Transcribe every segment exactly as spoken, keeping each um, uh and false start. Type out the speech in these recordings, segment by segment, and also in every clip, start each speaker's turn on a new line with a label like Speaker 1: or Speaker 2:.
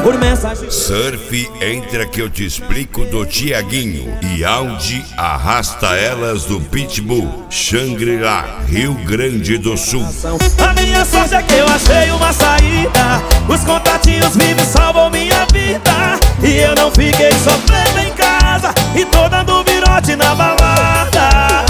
Speaker 1: por mensagem.
Speaker 2: Surf Entra que eu te explico do Tiaguinho e Audi Arrasta Elas do Pitbull, Xangri-Lá, Rio Grande do Sul.
Speaker 1: A minha sorte é que eu achei uma saída, os contatinhos vivos salvam minha vida, e eu não fiquei sofrendo em casa e tô dando virote na balada.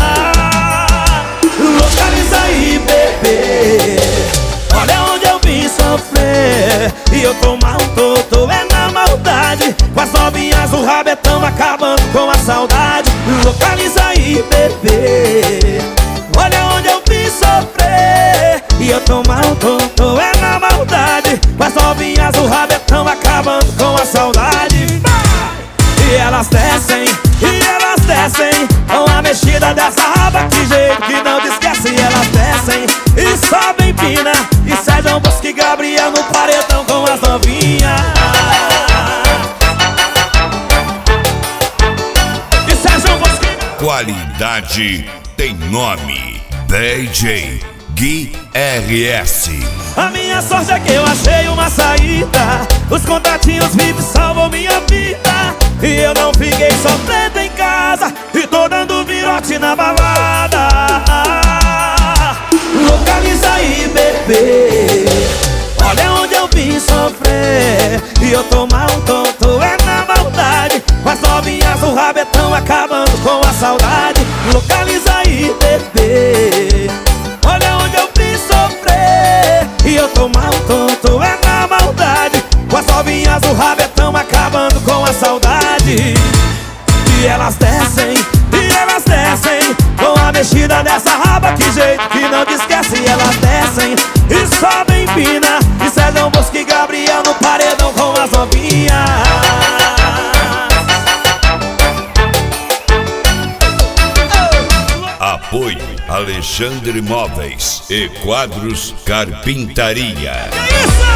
Speaker 1: Localiza aí, bebê, olha onde eu vim sofrer, e eu tô mal, tô, tô é na maldade, com as novinhas o rabetão acabando com a saudade. Localiza aí, bebê, olha onde eu vim sofrer, e eu tô mal, tô, tô é na maldade, com as novinhas o rabetão acabando com a saudade. E elas descem, e elas descem, com a mexida dessa raba, que jeito que não te esquece. E elas descem, e sobem pina, e Sérgio Bosco e Gabriel no paredão com as novinhas. E Sérgio Bosco e...
Speaker 2: Qualidade tem nome, D J Gui R S.
Speaker 1: A minha sorte é que eu achei uma saída, os contatinhos vivos salvam minha vida, e eu não fiquei sofrendo em casa e tô dando virote na balada. Localiza aí, bebê, olha onde eu vim sofrer, e eu tô mal, tô, tô é na maldade, com as novinhas o rabetão acabando com a saudade. Localiza aí, bebê, olha onde eu vim sofrer, e eu tô mal, tô, tô é na maldade, com as novinhas o rabetão acabando com a saudade. E elas descem, e elas descem, com a mexida dessa raba, que jeito que não te esquece. E elas descem, e sobem pina, e Sérgio Bosco e Gabriel no paredão com as novinhas.
Speaker 2: Apoio Alexandre Móveis e Quadros Carpintaria.
Speaker 1: Que isso?